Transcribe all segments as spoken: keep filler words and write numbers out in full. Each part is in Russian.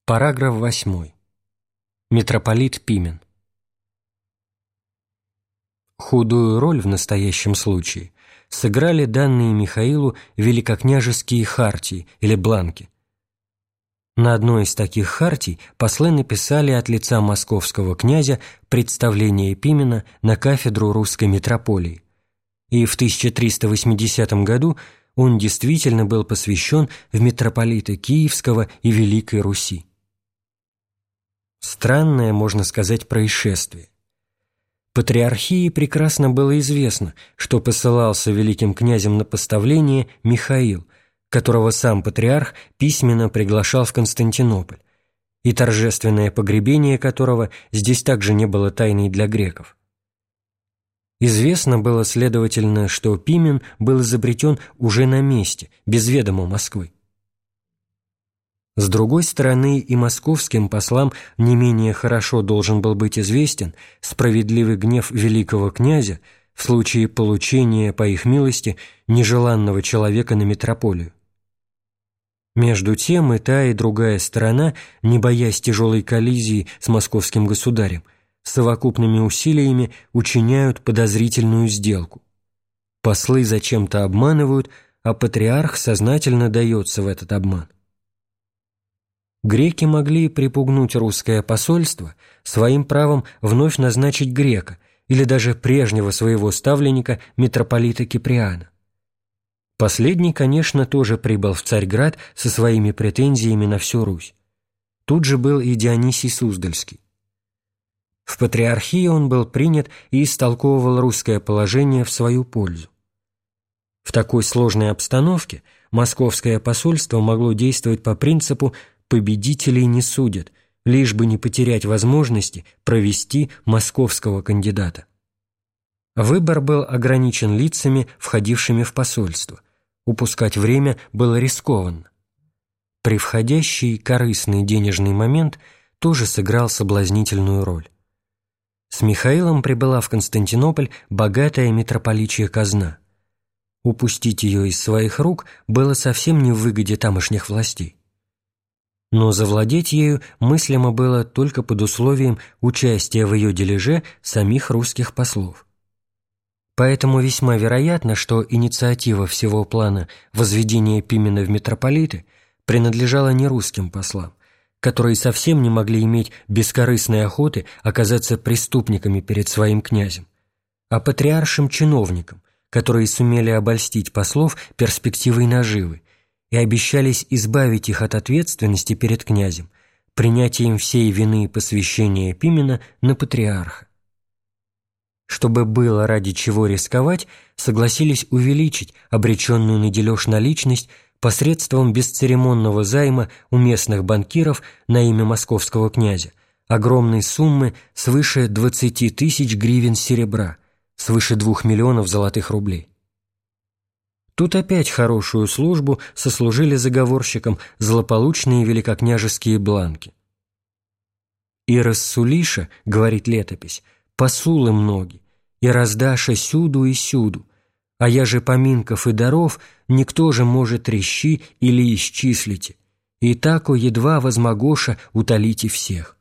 Параграф восьмой. Митрополит Пимен. Худую роль в настоящем случае сыграли данные Михаилу великокняжеские хартии или бланки. На одной из таких хартий послы написали от лица московского князя представление Пимена на кафедру русской митрополии, и в тысяча триста восьмидесятом году он действительно был посвящен в митрополиты Киевского и Великой Руси. Странное, можно сказать, происшествие. Патриархии прекрасно было известно, что посылался великим князем на поставление Михаил, которого сам патриарх письменно приглашал в Константинополь, и торжественное погребение которого здесь также не было тайной для греков. Известно было, следовательно, что Пимен был изобретен уже на месте, без ведома Москвы. С другой стороны, и московским послам не менее хорошо должен был быть известен справедливый гнев великого князя в случае получения, по их милости, нежеланного человека на митрополию. Между тем и та, и другая сторона, не боясь тяжелой коллизии с московским государем, совокупными усилиями учиняют подозрительную сделку. Послы зачем-то обманывают, а патриарх сознательно дается в этот обман. Греки могли припугнуть русское посольство своим правом вновь назначить грека или даже прежнего своего ставленника митрополита Киприана. Последний, конечно, тоже прибыл в Царьград со своими претензиями на всю Русь. Тут же был и Дионисий Суздальский. В патриархии он был принят и истолковывал русское положение в свою пользу. В такой сложной обстановке московское посольство могло действовать по принципу «победителей не судят», лишь бы не потерять возможности провести московского кандидата. Выбор был ограничен лицами, входившими в посольство. Упускать время было рискованно. Превходящий корыстный денежный момент тоже сыграл соблазнительную роль. С Михаилом прибыла в Константинополь богатая митрополичья казна. Упустить ее из своих рук было совсем не в выгоде тамошних властей. Но завладеть ею мыслимо было только под условием участия в ее дележе самих русских послов. Поэтому весьма вероятно, что инициатива всего плана возведения Пимена в митрополиты принадлежала не русским послам, которые совсем не могли иметь бескорыстной охоты оказаться преступниками перед своим князем, а патриаршим чиновникам, которые сумели обольстить послов перспективой наживы и обещались избавить их от ответственности перед князем принятием всей вины посвящения Пимена на патриарха. Чтобы было ради чего рисковать, согласились увеличить обреченную на дележ наличность посредством бесцеремонного займа у местных банкиров на имя московского князя огромной суммы свыше двадцати тысяч гривен серебра, свыше двух миллионов золотых рублей. Тут опять хорошую службу сослужили заговорщикам злополучные великокняжеские бланки. «И рассулиша, — говорит летопись, — посулы многие, и раздаша сюду и сюду, а я же поминков и даров никто же может рещи или исчислите, и тако едва возмогоша утолите всех».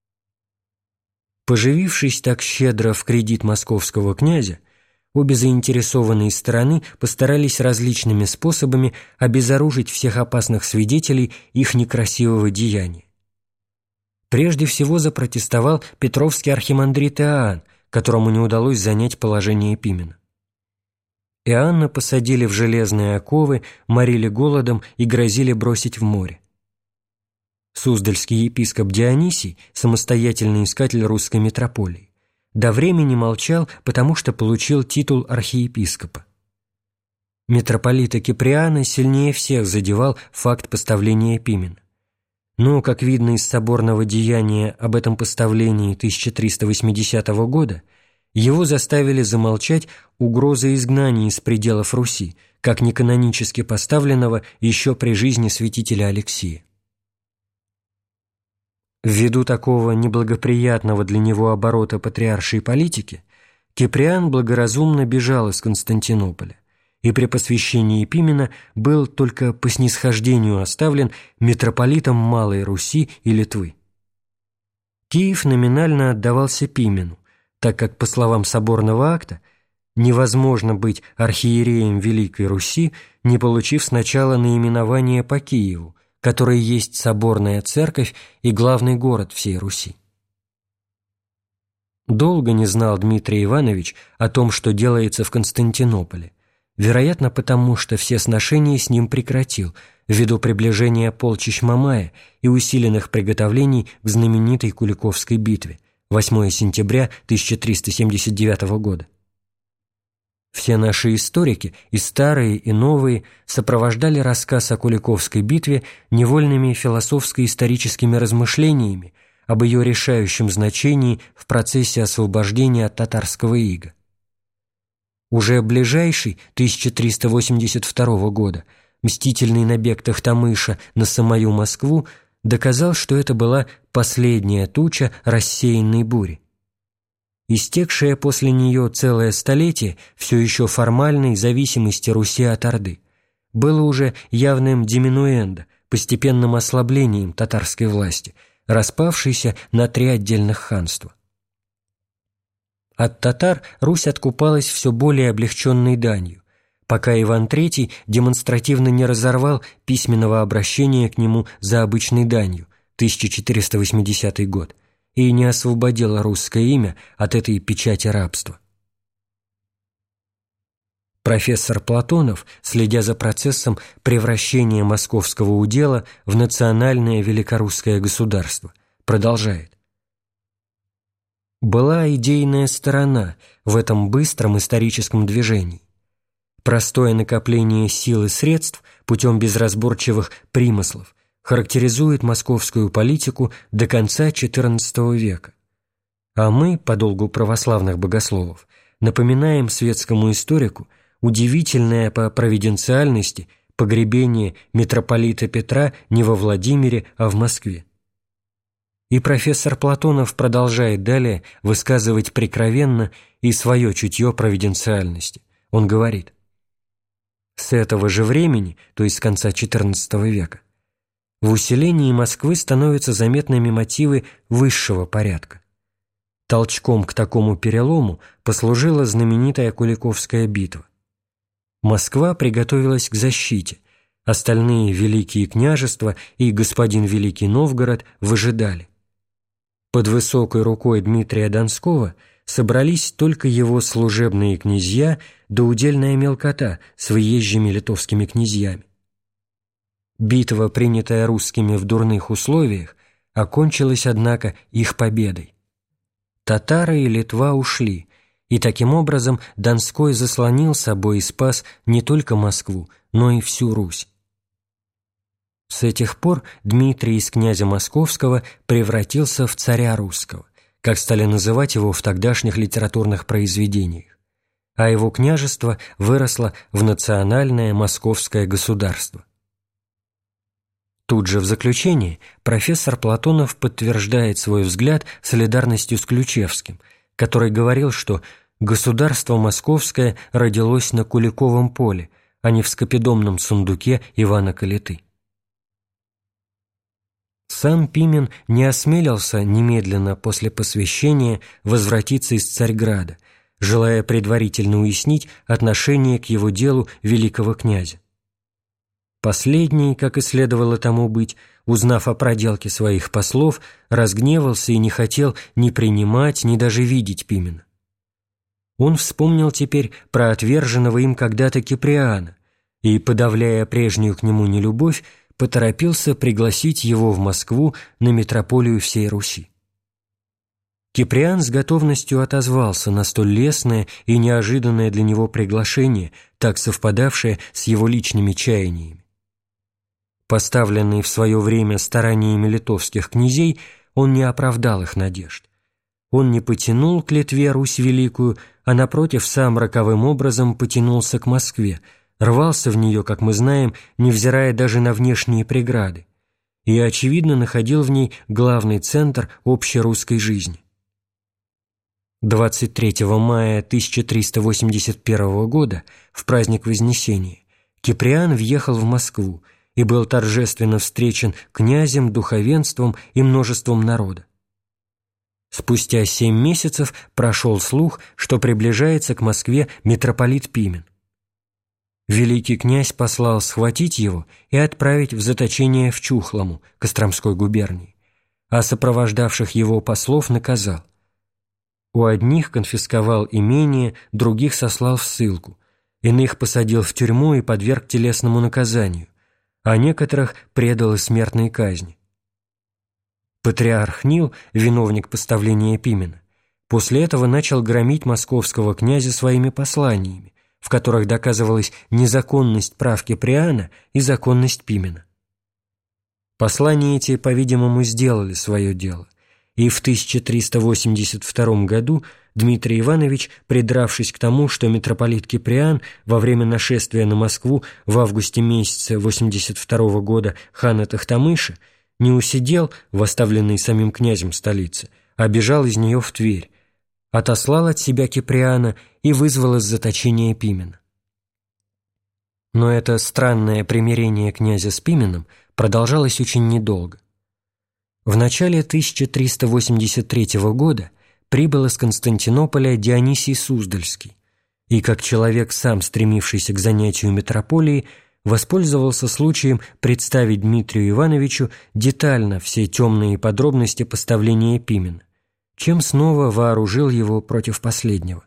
Поживившись так щедро в кредит московского князя, обе заинтересованные стороны постарались различными способами обезоружить всех опасных свидетелей их некрасивого деяния. Прежде всего запротестовал петровский архимандрит Иоанн, которому не удалось занять положение Пимена. Иоанна посадили в железные оковы, морили голодом и грозили бросить в море. Суздальский епископ Дионисий, самостоятельный искатель русской митрополии, до времени молчал, потому что получил титул архиепископа. Митрополита Киприана сильнее всех задевал факт поставления Пимена. Но, как видно из соборного деяния об этом поставлении тысяча триста восьмидесятого года, его заставили замолчать угрозы изгнания из пределов Руси, как неканонически поставленного еще при жизни святителя Алексия. Ввиду такого неблагоприятного для него оборота патриаршей политики, Киприан благоразумно бежал из Константинополя и при посвящении Пимена был только по снисхождению оставлен митрополитом Малой Руси и Литвы. Киев номинально отдавался Пимену, так как, по словам соборного акта, невозможно быть архиереем Великой Руси, не получив сначала наименование по Киеву, который есть соборная церковь и главный город всей Руси. Долго не знал Дмитрий Иванович о том, что делается в Константинополе, вероятно, потому что все сношения с ним прекратил ввиду приближения полчищ Мамая и усиленных приготовлений к знаменитой Куликовской битве восьмого сентября тысяча триста семьдесят девятого года. Все наши историки, и старые, и новые, сопровождали рассказ о Куликовской битве невольными философско-историческими размышлениями об ее решающем значении в процессе освобождения от татарского ига. Уже ближайший тысяча триста восемьдесят второго года мстительный набег Тохтамыша на самую Москву доказал, что это была последняя туча рассеянной бури. Истекшее после нее целое столетие все еще формальной зависимости Руси от Орды было уже явным диминуэндо, постепенным ослаблением татарской власти, распавшейся на три отдельных ханства. От татар Русь откупалась все более облегченной данью, пока Иван Третий демонстративно не разорвал письменного обращения к нему за обычной данью, тысяча четыреста восьмидесятый год, и не освободила русское имя от этой печати рабства. Профессор Платонов, следя за процессом превращения московского удела в национальное великорусское государство, продолжает. Была идейная сторона в этом быстром историческом движении. Простое накопление сил и средств путем безразборчивых примыслов характеризует московскую политику до конца четырнадцатого века. А мы, по долгу православных богословов, напоминаем светскому историку удивительное по провиденциальности погребение митрополита Петра не во Владимире, а в Москве. И профессор Платонов продолжает далее высказывать прикровенно и свое чутье провиденциальности. Он говорит: «С этого же времени, то есть с конца четырнадцатого века, в усилении Москвы становятся заметными мотивы высшего порядка. Толчком к такому перелому послужила знаменитая Куликовская битва. Москва приготовилась к защите, остальные великие княжества и господин Великий Новгород выжидали. Под высокой рукой Дмитрия Донского собрались только его служебные князья да удельная мелкота с выезжими литовскими князьями. Битва, принятая русскими в дурных условиях, окончилась, однако, их победой. Татары и Литва ушли, и таким образом Донской заслонил собой и спас не только Москву, но и всю Русь. С этих пор Дмитрий из князя Московского превратился в царя русского, как стали называть его в тогдашних литературных произведениях, а его княжество выросло в национальное московское государство. Тут же в заключении профессор Платонов подтверждает свой взгляд солидарностью с Ключевским, который говорил, что государство московское родилось на Куликовом поле, а не в скопидомном сундуке Ивана Калиты. Сам Пимен не осмелился немедленно после посвящения возвратиться из Царьграда, желая предварительно уяснить отношение к его делу великого князя. Последний, как и следовало тому быть, узнав о проделке своих послов, разгневался и не хотел ни принимать, ни даже видеть Пимена. Он вспомнил теперь про отверженного им когда-то Киприана и, подавляя прежнюю к нему нелюбовь, поторопился пригласить его в Москву на митрополию всей Руси. Киприан с готовностью отозвался на столь лестное и неожиданное для него приглашение, так совпадавшее с его личными чаяниями. Поставленный в свое время стараниями литовских князей, он не оправдал их надежд. Он не потянул к Литве Русь Великую, а напротив сам роковым образом потянулся к Москве, рвался в нее, как мы знаем, невзирая даже на внешние преграды, и, очевидно, находил в ней главный центр общерусской жизни. двадцать третьего мая тысяча триста восемьдесят первого года, в праздник Вознесения, Киприан въехал в Москву и был торжественно встречен князем, духовенством и множеством народа. Спустя семь месяцев прошел слух, что приближается к Москве митрополит Пимен. Великий князь послал схватить его и отправить в заточение в Чухлому, Костромской губернии, а сопровождавших его послов наказал. У одних конфисковал имение, других сослал в ссылку, иных посадил в тюрьму и подверг телесному наказанию, а некоторых предал и смертной казни. Патриарх Нил, виновник поставления Пимена, после этого начал громить московского князя своими посланиями, в которых доказывалась незаконность прав Киприана и законность Пимена. Послания эти, по-видимому, сделали свое дело, и в тысяча триста восемьдесят втором году Дмитрий Иванович, придравшись к тому, что митрополит Киприан во время нашествия на Москву в августе месяце восемьдесят второго года хана Тохтамыша, не усидел в оставленной самим князем столице, а бежал из нее в Тверь, отослал от себя Киприана и вызвал из заточения Пимена. Но это странное примирение князя с Пименом продолжалось очень недолго. В начале тысяча триста восемьдесят третьего года прибыл из Константинополя Дионисий Суздальский и, как человек, сам стремившийся к занятию митрополии, воспользовался случаем представить Дмитрию Ивановичу детально все темные подробности поставления Пимена, чем снова вооружил его против последнего.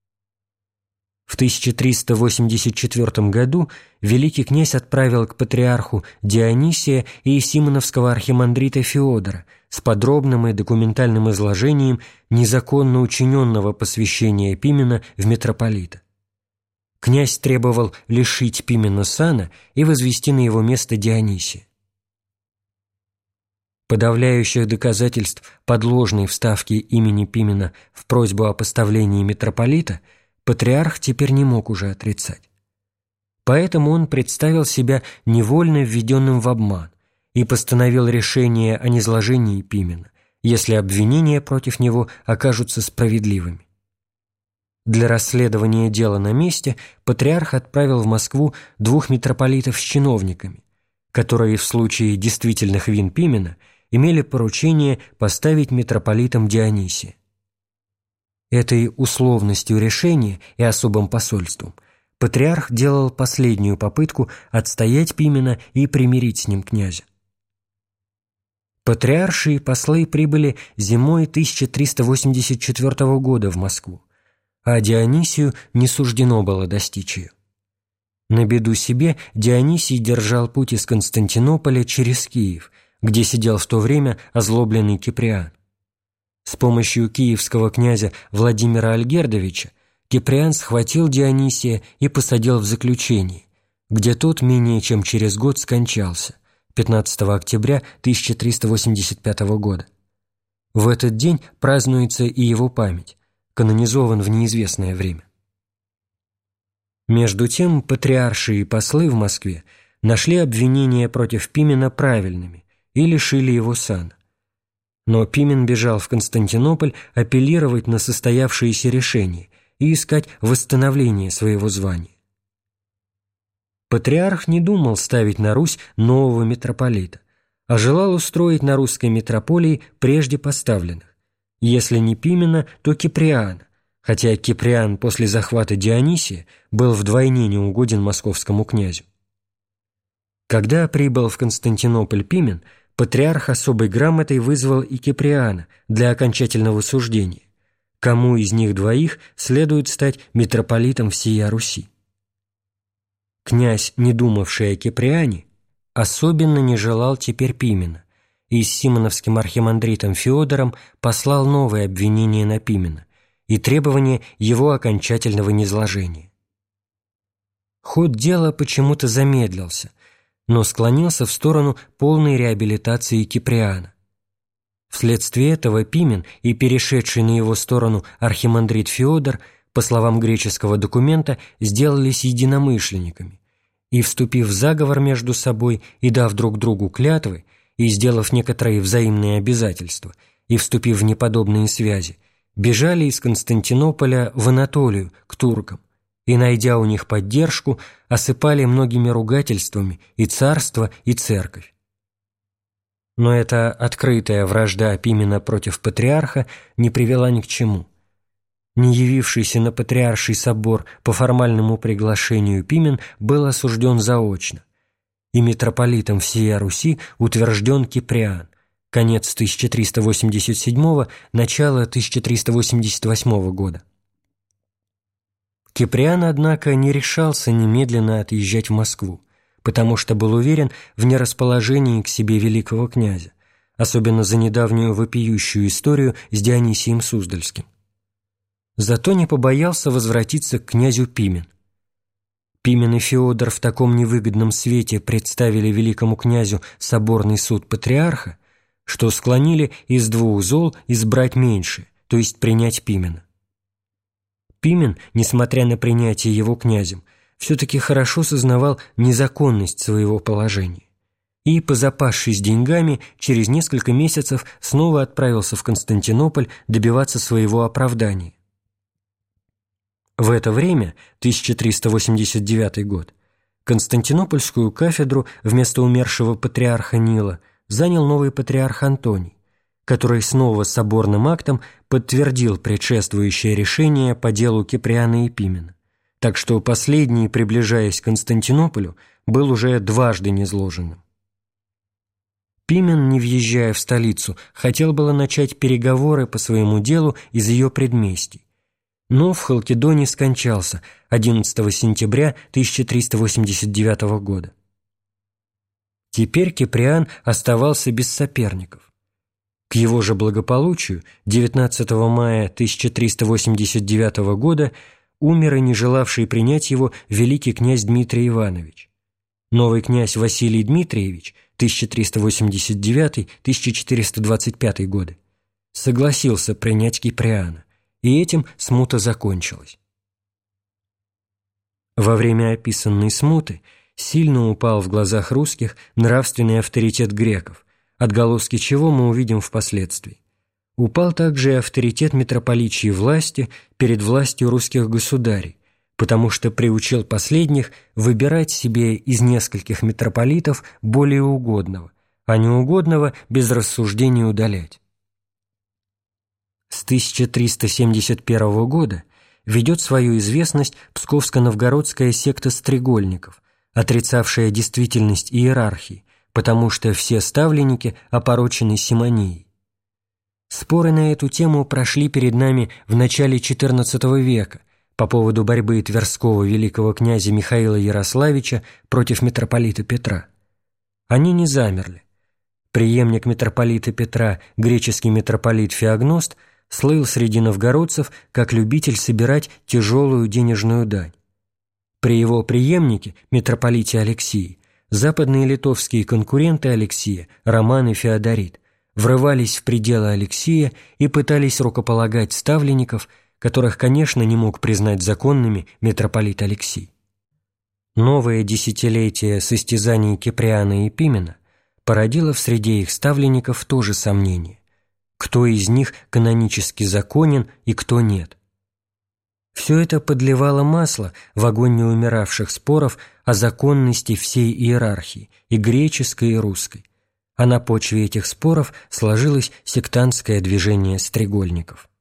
В тысяча триста восемьдесят четвёртом году великий князь отправил к патриарху Дионисия и симоновского архимандрита Феодора с подробным и документальным изложением незаконно учиненного посвящения Пимена в митрополита. Князь требовал лишить Пимена сана и возвести на его место Дионисия. Подавляющих доказательств подложной вставки имени Пимена в просьбу о поставлении митрополита патриарх теперь не мог уже отрицать. Поэтому он представил себя невольно введенным в обман и постановил решение о низложении Пимена, если обвинения против него окажутся справедливыми. Для расследования дела на месте патриарх отправил в Москву двух митрополитов с чиновниками, которые в случае действительных вин Пимена имели поручение поставить митрополитом Дионисия. Этой условностью решения и особым посольством патриарх делал последнюю попытку отстоять Пимена и примирить с ним князя. Патриарши и послы прибыли зимой тысяча триста восемьдесят четвёртого года в Москву, а Дионисию не суждено было достичь ее. На беду себе Дионисий держал путь из Константинополя через Киев, где сидел в то время озлобленный Киприан. С помощью киевского князя Владимира Альгердовича Киприан схватил Дионисия и посадил в заключение, где тот менее чем через год скончался, пятнадцатого октября тысяча триста восемьдесят пятого года. В этот день празднуется и его память, канонизован в неизвестное время. Между тем патриарши и послы в Москве нашли обвинения против Пимена правильными и лишили его сана. Но Пимен бежал в Константинополь апеллировать на состоявшееся решение и искать восстановление своего звания. Патриарх не думал ставить на Русь нового митрополита, а желал устроить на русской митрополии прежде поставленных, если не Пимена, то Киприана, хотя Киприан после захвата Дионисия был вдвойне неугоден московскому князю. Когда прибыл в Константинополь Пимен, патриарх особой грамотой вызвал и Киприана для окончательного суждения, кому из них двоих следует стать митрополитом всея Руси. Князь, не думавший о Киприане, особенно не желал теперь Пимена, и с симоновским архимандритом Феодором послал новое обвинение на Пимена и требование его окончательного низложения. Ход дела почему-то замедлился, но склонился в сторону полной реабилитации Киприана. Вследствие этого Пимен и перешедший на его сторону архимандрит Феодор, по словам греческого документа, сделались единомышленниками и, вступив в заговор между собой и дав друг другу клятвы, и сделав некоторые взаимные обязательства, и вступив в неподобные связи, бежали из Константинополя в Анатолию к туркам и, найдя у них поддержку, осыпали многими ругательствами и царство, и церковь. Но эта открытая вражда Пимена против патриарха не привела ни к чему. Не явившийся на патриарший собор по формальному приглашению Пимен был осужден заочно, и митрополитом всея Руси утвержден Киприан, конец тысяча триста восемьдесят седьмого, начало тысяча триста восемьдесят восьмого года. Киприан, однако, не решался немедленно отъезжать в Москву, потому что был уверен в нерасположении к себе великого князя, особенно за недавнюю вопиющую историю с Дионисием Суздальским. Зато не побоялся возвратиться к князю Пимен. Пимен и Феодор в таком невыгодном свете представили великому князю соборный суд патриарха, что склонили из двух зол избрать меньшее, то есть принять Пимена. Пимен, несмотря на принятие его князем, все-таки хорошо сознавал незаконность своего положения и, позапасшись деньгами, через несколько месяцев снова отправился в Константинополь добиваться своего оправдания. В это время, тысяча триста восемьдесят девятый год, Константинопольскую кафедру вместо умершего патриарха Нила занял новый патриарх Антоний, который снова соборным актом подтвердил предшествующее решение по делу Киприана и Пимена, так что последний, приближаясь к Константинополю, был уже дважды низложенным. Пимен, не въезжая в столицу, хотел было начать переговоры по своему делу из ее предместий, но в Халкидоне скончался одиннадцатого сентября тысяча триста восемьдесят девятого года. Теперь Киприан оставался без соперников. К его же благополучию девятнадцатого мая тысяча триста восемьдесят девятого года умер и не желавший принять его великий князь Дмитрий Иванович. Новый князь Василий Дмитриевич тысяча триста восемьдесят девятый — тысяча четыреста двадцать пятый годы согласился принять Киприана, и этим смута закончилась. Во время описанной смуты сильно упал в глазах русских нравственный авторитет греков, отголоски чего мы увидим впоследствии. Упал также и авторитет митрополичьей власти перед властью русских государей, потому что приучил последних выбирать себе из нескольких митрополитов более угодного, а неугодного без рассуждений удалять. С тысяча триста семьдесят первого года ведет свою известность псковско-новгородская секта стрегольников, отрицавшая действительность иерархии, потому что все ставленники опорочены симонией. Споры на эту тему прошли перед нами в начале четырнадцатого века по поводу борьбы тверского великого князя Михаила Ярославича против митрополита Петра. Они не замерли. Преемник митрополита Петра, греческий митрополит Феогност, слыл среди новгородцев как любитель собирать тяжелую денежную дань. При его преемнике, митрополите Алексии, западные литовские конкуренты Алексия, Роман и Феодорит, врывались в пределы Алексия и пытались рукополагать ставленников, которых, конечно, не мог признать законными митрополит Алексий. Новое десятилетие состязаний Киприана и Пимена породило в среде их ставленников тоже сомнение, кто из них канонически законен и кто нет. Все это подливало масло в огонь неумиравших споров о законности всей иерархии, и греческой, и русской, а на почве этих споров сложилось сектантское движение стрегольников.